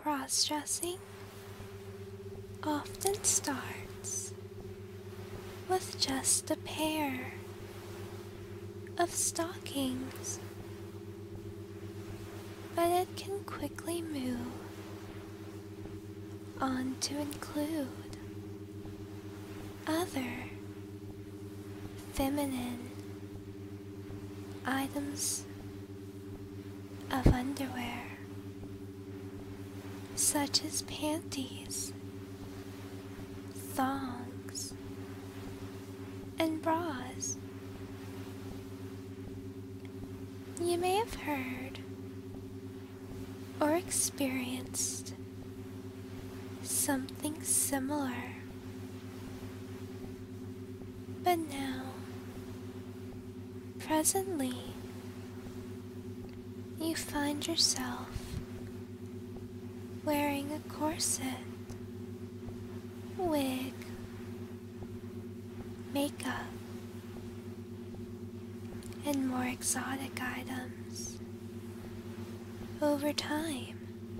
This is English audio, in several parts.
Cross-dressing often starts with just a pair of stockings, but it can quickly move on to include other feminine items of underwear, such as panties, thongs, and bras. You may have heard or experienced something similar, but now, presently, you find yourself wearing a corset, wig, makeup, and more exotic items. Over time,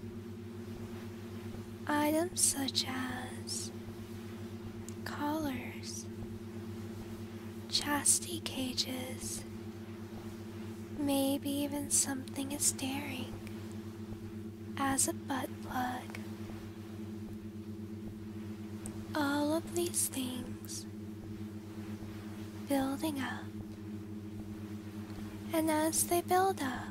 items such as collars, chastity cages, maybe even something as daring as a butt plug. All of these things building up, and as they build up,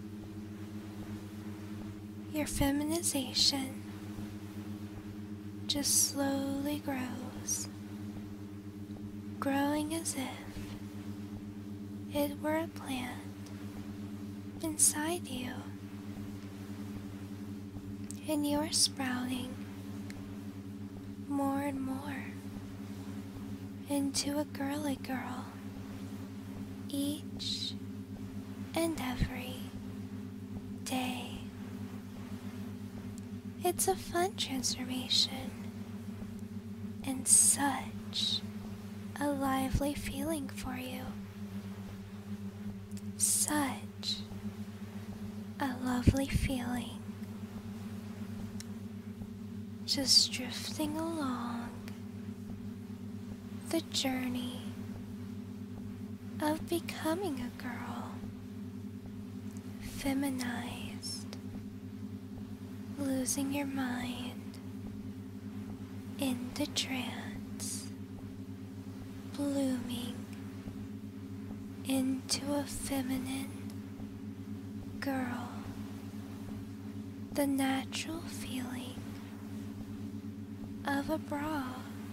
your feminization just slowly grows, growing as if it were a plant inside you, and you're sprouting more and more into a girly girl each and every day. It's a fun transformation and such a lively feeling for you. Such a lovely feeling. Just drifting along the journey of becoming a girl, feminized, losing your mind in the trance, blooming into a feminine girl, the natural feeling of a bra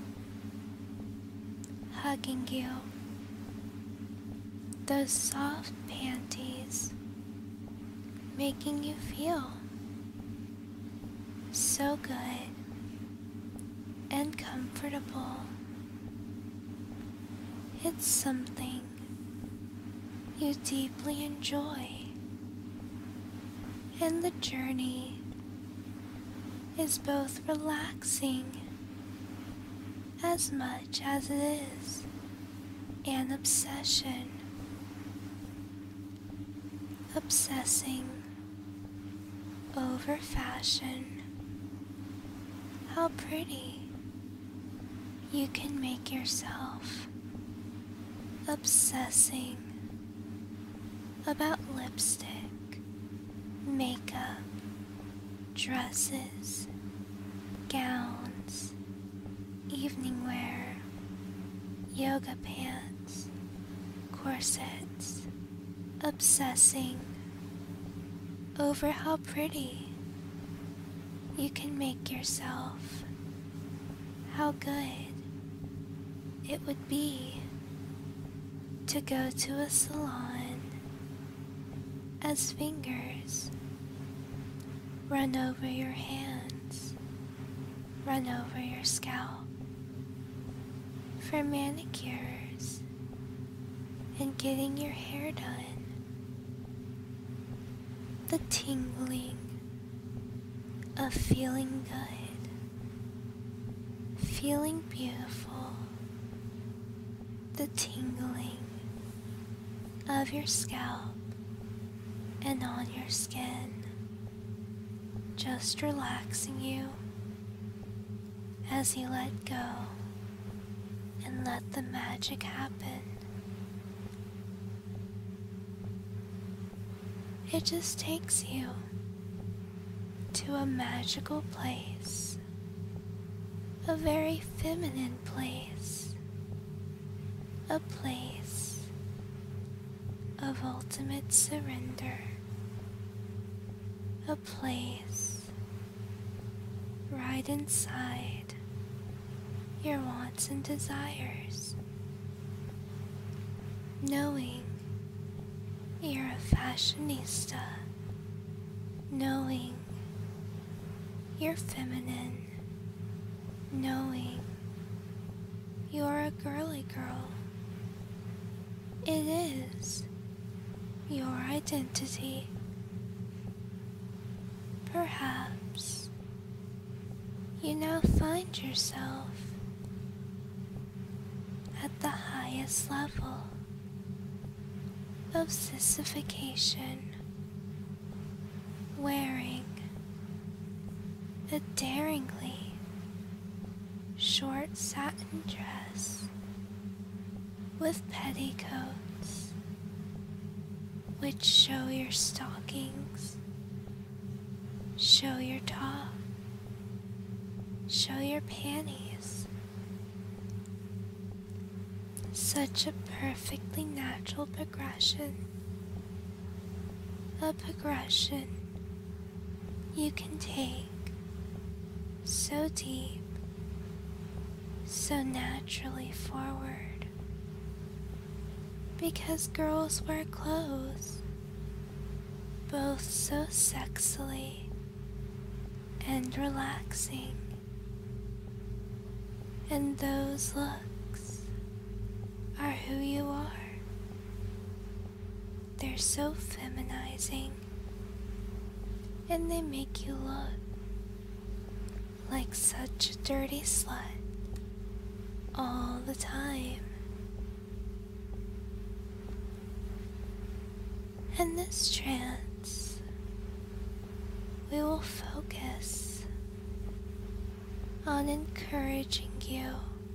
hugging you, those soft panties making you feel so good and comfortable. It's something you deeply enjoy, and the journey is both relaxing as much as it is an obsession. Obsessing over fashion, how pretty you can make yourself. Obsessing about lipstick, makeup, dresses, gowns, evening wear, yoga pants, corsets. Obsessing over how pretty you can make yourself, how good it would be to go to a salon as fingers run over your hands, run over your scalp, for manicures and getting your hair done. The tingling of feeling good, feeling beautiful, the tingling of your scalp and on your skin, just relaxing you as you let go and let the magic happen. It just takes you to a magical place, a very feminine place, a place of ultimate surrender, a place right inside your wants and desires, knowing you're a fashionista, knowing you're feminine, knowing you're a girly girl. It is your identity. Perhaps you now find yourself at the highest level of sissification, wearing a daringly short satin dress with petticoats which show your stockings, show your top, show your panties. Such a perfectly natural progression, a progression you can take so deep, so naturally forward, because girls wear clothes both so sexily and relaxing, and those looks are who you are. They're so feminizing, and they make you look like such a dirty slut all the time. In this trance, we will focus on encouraging you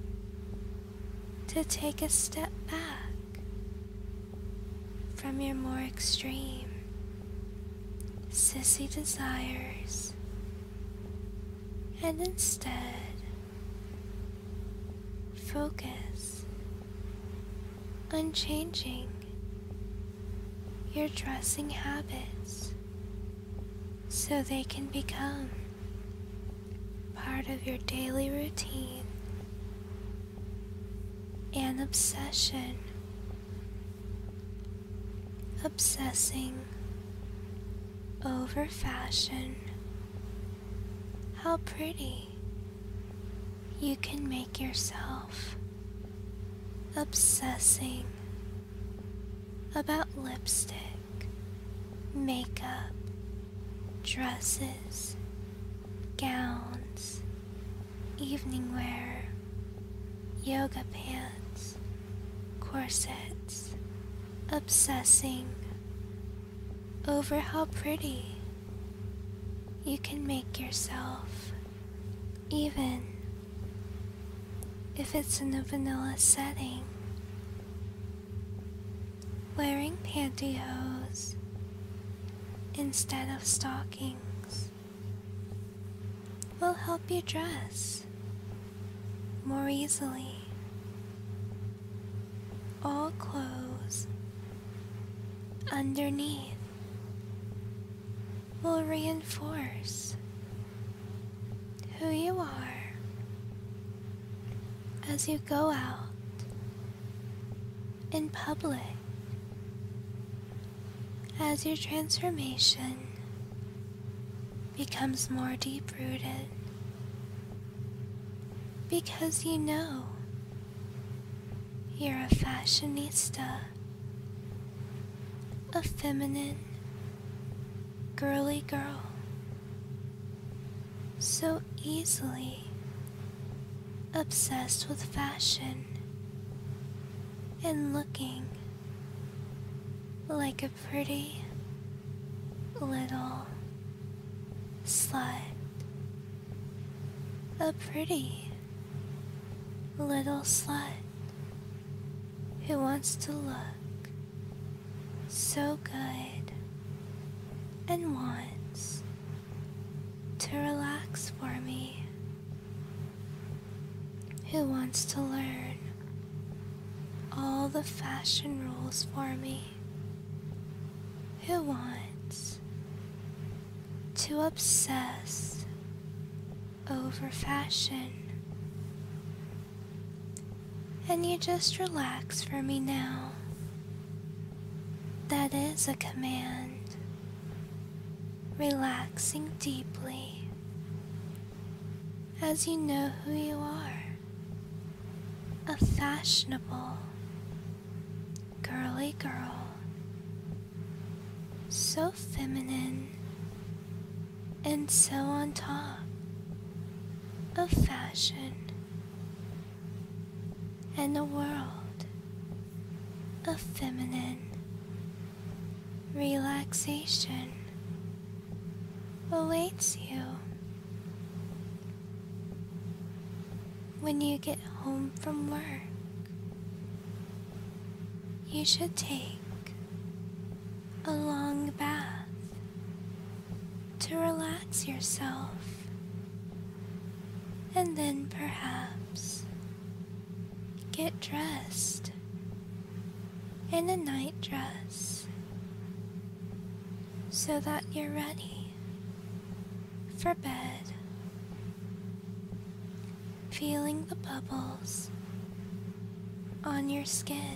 to take a step back from your more extreme sissy desires and instead focus on changing your dressing habits so they can become part of your daily routine. An obsession, obsessing over fashion, how pretty you can make yourself, obsessing about lipstick, makeup, dresses, gowns, evening wear, yoga pants, corsets, obsessing over how pretty you can make yourself, even if it's in a vanilla setting. Wearing pantyhose instead of stockings will help you dress more easily. All clothes underneath will reinforce who you are as you go out in public, as your transformation becomes more deep-rooted, because you know you're a fashionista, a feminine, girly girl, so easily obsessed with fashion and looking like a pretty little slut. A pretty little slut who wants to look so good and wants to relax for me, who wants to learn all the fashion rules for me, who wants to obsess over fashion. And you just relax for me now. That is a command. Relaxing deeply as you know who you are. A fashionable, girly girl. So feminine and so on top of fashion and a world of feminine relaxation awaits you when you get home from work. You should take a long bath to relax yourself, and then perhaps get dressed in a night dress so that you're ready for bed, feeling the bubbles on your skin,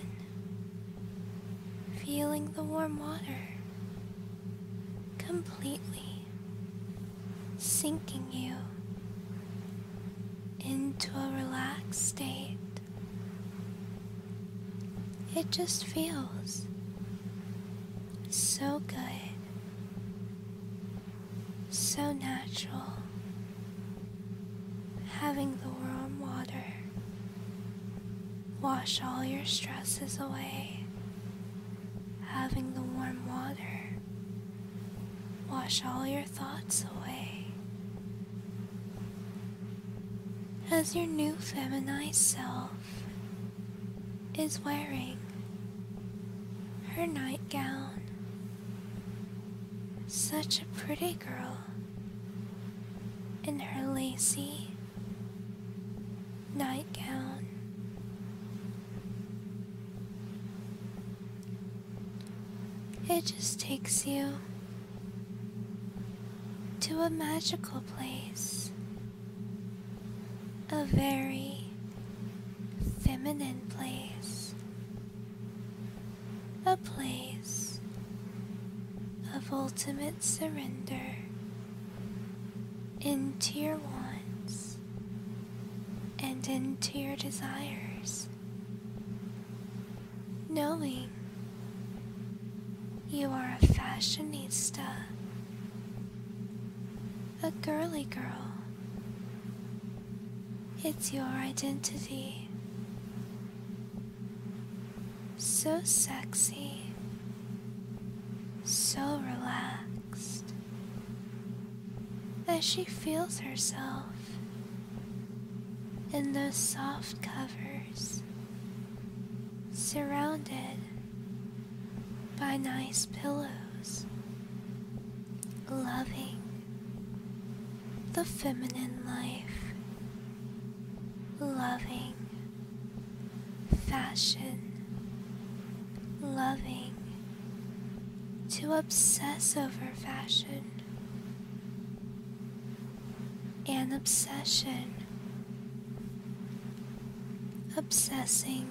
feeling the warm water completely sinking you into a relaxed state. It just feels so good, so natural, having the warm water wash all your stresses away, having the warm water wash all your thoughts away, as your new feminized self is wearing her nightgown. Such a pretty girl in her lacy nightgown. It just takes you to a magical place, a very feminine place, a place of ultimate surrender into your wants and into your desires, knowing you are a fashionista, a girly girl. It's your identity. So sexy, so relaxed, as she feels herself in those soft covers, surrounded by nice pillows, loving the feminine life, loving fashion, loving to obsess over fashion, an obsession, obsessing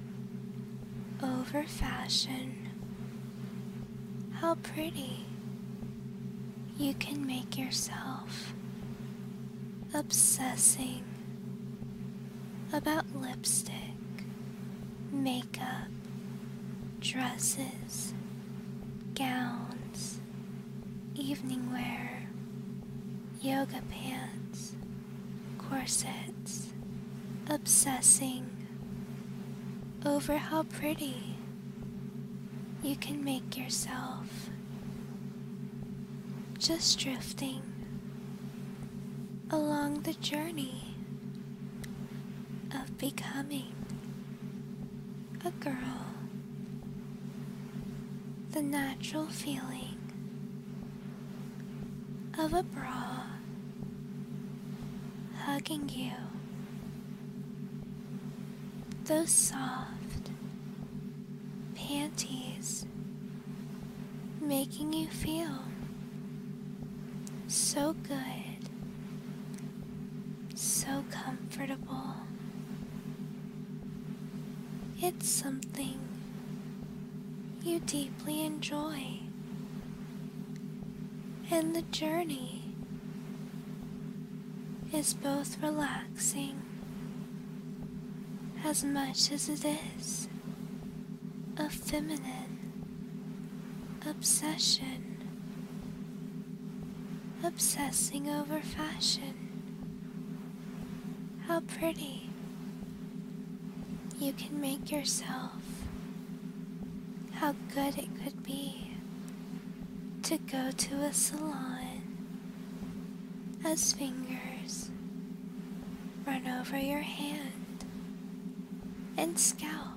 over fashion. How pretty you can make yourself, obsessing about lipstick, makeup, dresses, gowns, evening wear, yoga pants, corsets, obsessing over how pretty you can make yourself, just drifting along the journey of becoming a girl. The natural feeling of a bra hugging you, those soft panties making you feel so good, so comfortable. It's something you deeply enjoy, and the journey is both relaxing as much as it is a feminine obsession, obsessing over fashion. How pretty you can make yourself, how good it could be to go to a salon as fingers run over your hand and scalp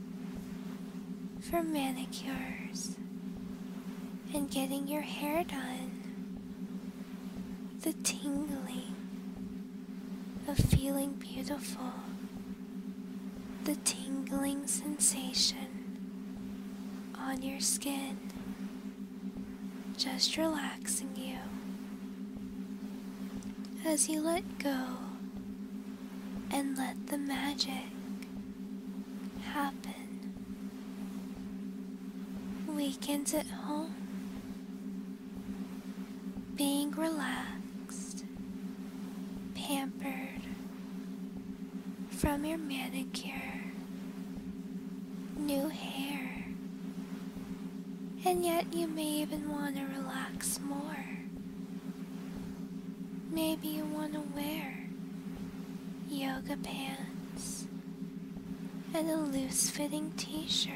for manicures and getting your hair done. The tingling of feeling beautiful, the tingling sensation on your skin, just relaxing you as you let go and let the magic happen. Weekends at home, being relaxed, pampered from your manicure, new hair, and yet you may even want to relax more. Maybe you want to wear yoga pants and a loose-fitting t-shirt.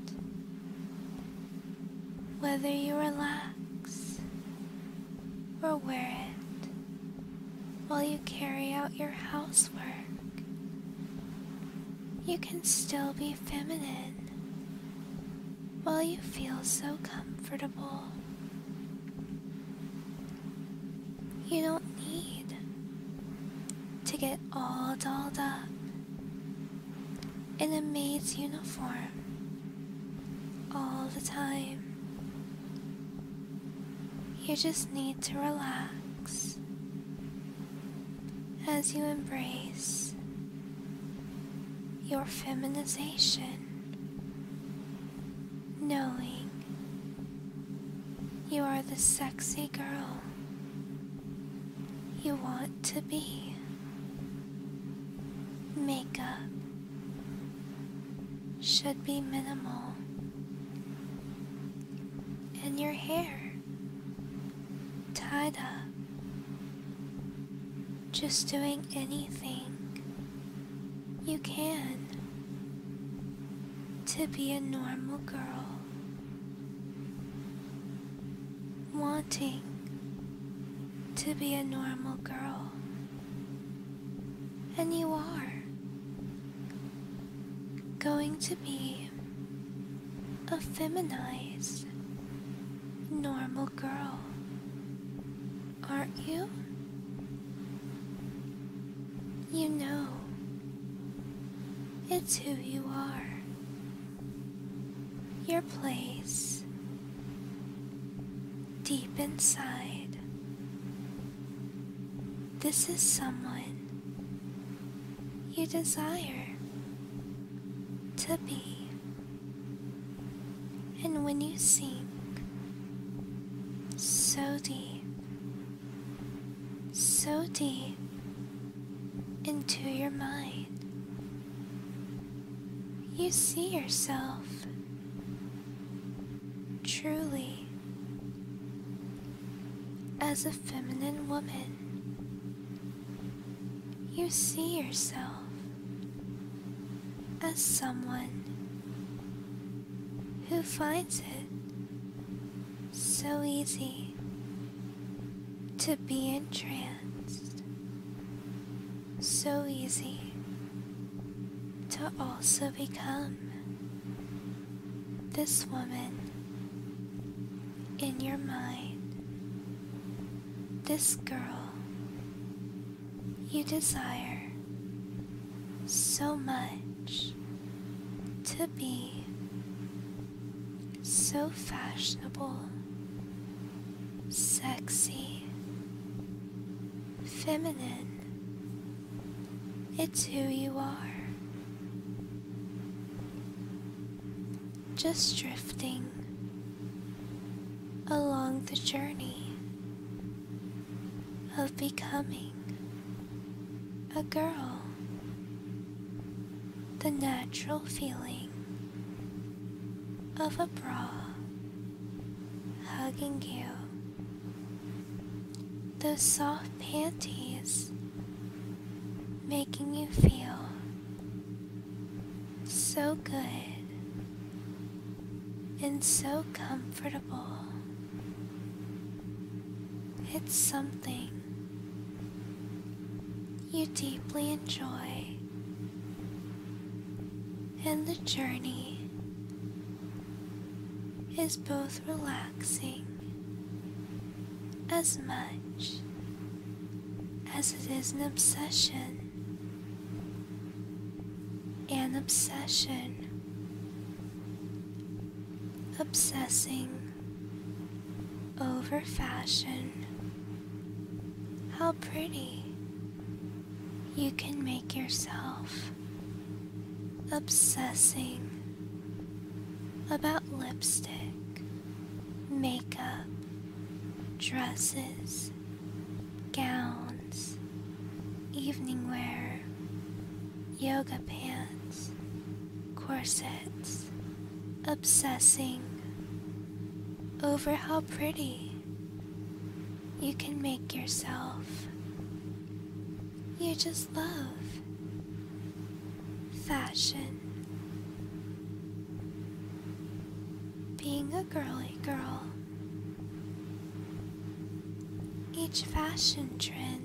Whether you relax or wear it while you carry out your housework, you can still be feminine while you feel so comfortable. You don't need to get all dolled up in a maid's uniform all the time. You just need to relax as you embrace your feminization, knowing you are the sexy girl you want to be. Makeup should be minimal, and your hair tied up, just doing anything you can to be a normal girl, wanting to be a normal girl, and you are going to be a feminized, normal girl, aren't you? You know, it's who you are, your place, deep inside. This is someone you desire to be, and when you sink so deep into your mind, you see yourself truly as a feminine woman. You see yourself as someone who finds it so easy to be entranced so easy to also become this woman in your mind, this girl you desire so much to be, so fashionable, sexy, feminine. It's who you are. Just drifting along the journey of becoming a girl. The natural feeling of a bra hugging you, those soft panties making you feel so good and so comfortable. It's something you deeply enjoy, and the journey is both relaxing as much as it is an obsession. An obsession, obsessing over fashion, how pretty you can make yourself, obsessing about lipstick, makeup, dresses, gowns, evening wear, yoga pants, corsets, obsessing over how pretty you can make yourself. You just love fashion. Being a girly girl. Each fashion trend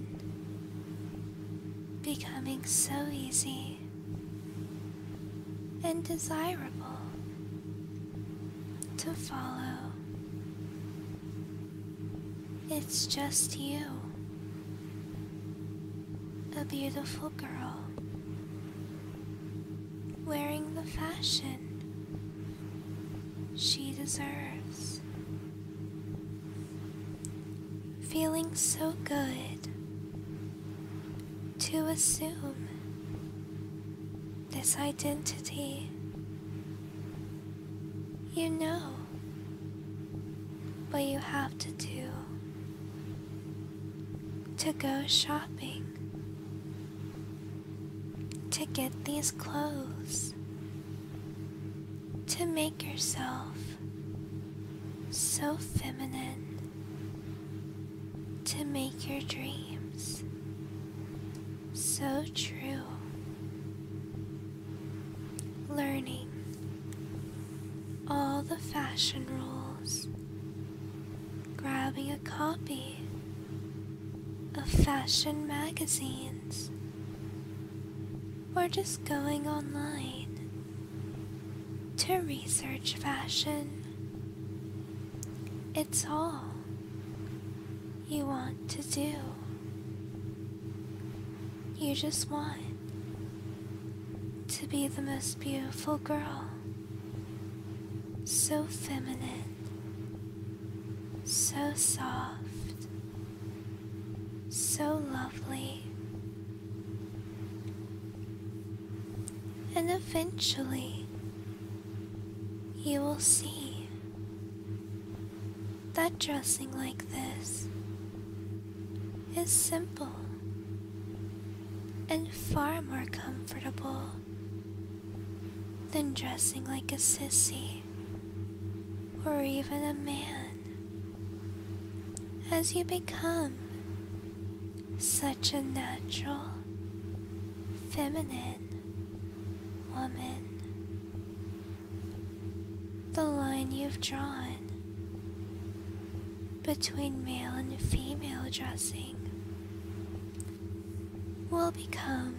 becoming so easy and desirable to follow. It's just you, a beautiful girl, wearing the fashion she deserves, feeling so good to assume this identity. You know what you have to do to go shopping, to get these clothes, to make yourself so feminine, to make your dreams so true. Learning all the fashion rules, grabbing a copy of fashion magazines, or just going online to research fashion. It's all you want to do. You just want to be the most beautiful girl, so feminine, so soft, so lovely. And eventually you will see that dressing like this is simple and far more comfortable than dressing like a sissy or even a man, as you become such a natural, feminine woman. The line you've drawn between male and female dressing will will become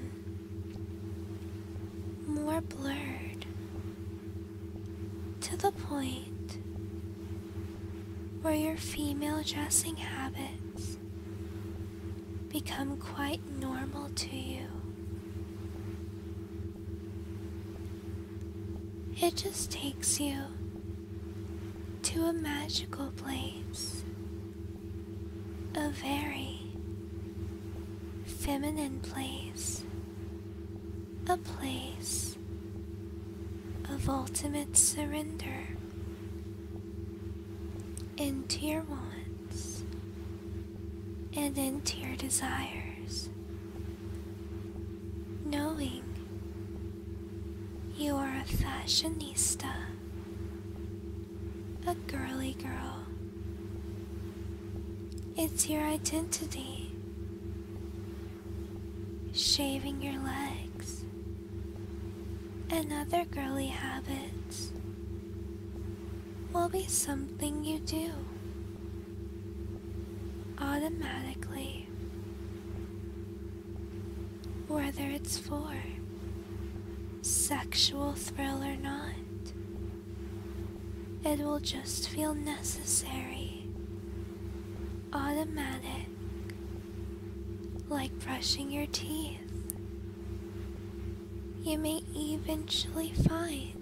more blurred to the point where your female dressing habits become quite normal to you. It just takes you to a magical place, a very feminine place, a place of ultimate surrender into your wants and into your desires, knowing you are a fashionista, a girly girl. It's your identity. Shaving your legs and other girly habits will be something you do automatically, whether it's for sexual thrill or not. It will just feel necessary, automatic, like brushing your teeth. You may eventually find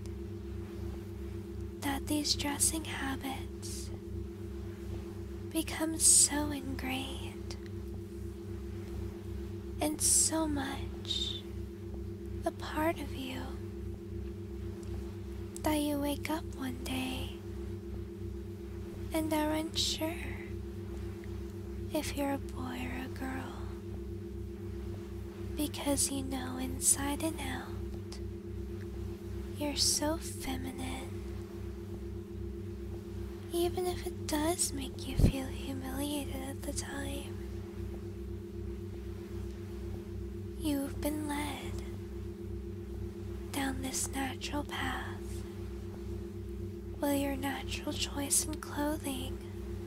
that these dressing habits become so ingrained and so much a part of you that you wake up one day and are unsure if you're a boy or a girl, because you know inside and out you're so feminine. Even if it does make you feel humiliated at the time, you've been led down this natural path where your natural choice in clothing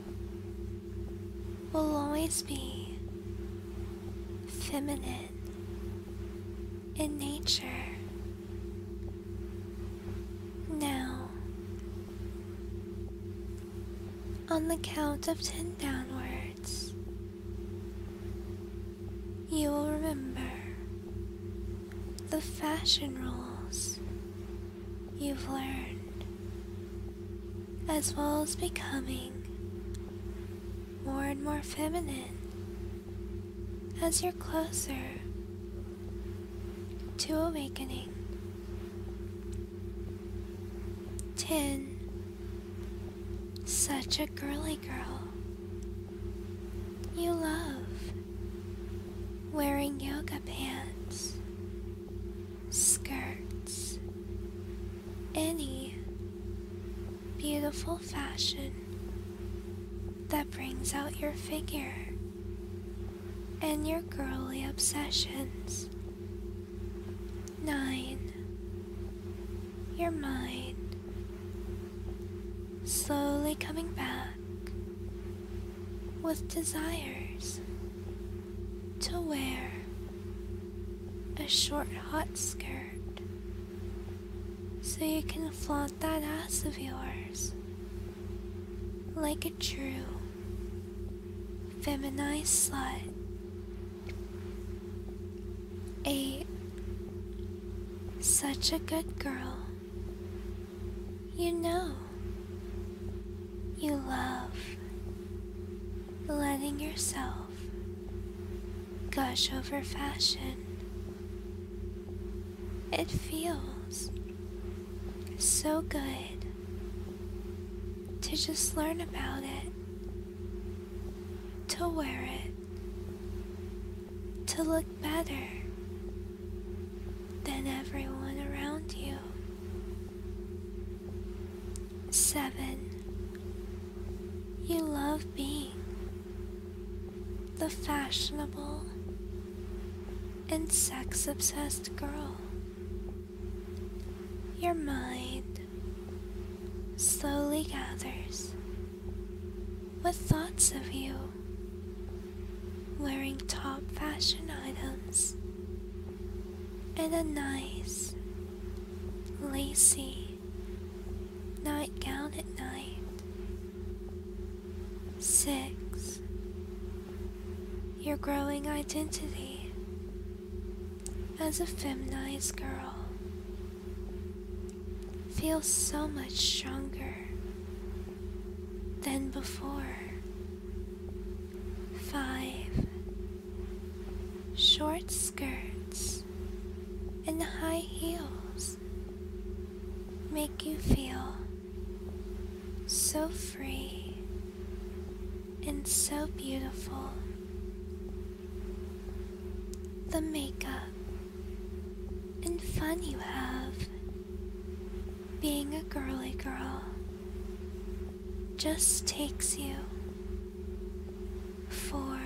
will always be feminine in nature. Now, on the count of 10 downwards, you will remember the fashion rules you've learned, as well as becoming more and more feminine as you're closer to awakening. 10. Such a girly girl. You love wearing yoga pants, skirts, any beautiful fashion that brings out your figure and your girly obsessions. 9. Your mind slowly coming back with desires to wear a short hot skirt so you can flaunt that ass of yours like a true feminized slut. 8. Such a good girl. You know you love letting yourself gush over fashion. It feels so good to just learn about it, to wear it, to look better than everyone around you. 7. You love being the fashionable and sex-obsessed girl. Your mind slowly gathers with thoughts of you wearing top fashion items pajamas and a nice, lacy nightgown at night. 6. Your growing identity as a feminized girl feels so much stronger than before. 5. Short skirts and high heels make you feel so free and so beautiful. The makeup and fun you have being a girly girl just takes you for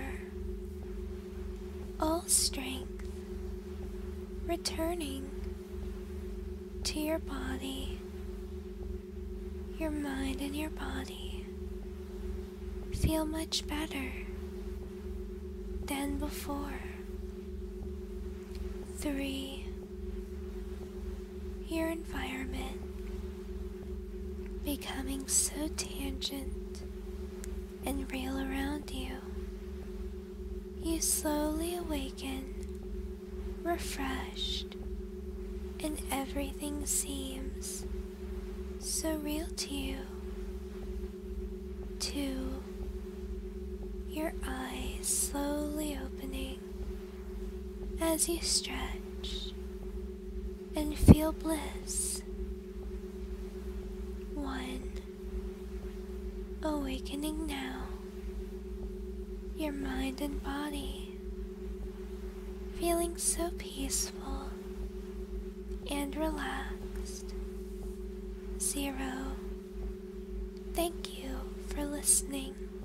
all strength returning to your body, your mind and your body feel much better than before. 3. Your environment becoming so tangent and real around you. You slowly awaken, refreshed, and everything seems so real to you. 2. Your eyes slowly opening as you stretch and feel bliss. 1. Awakening now, your mind and body feeling so peaceful and relaxed. 0. Thank you for listening.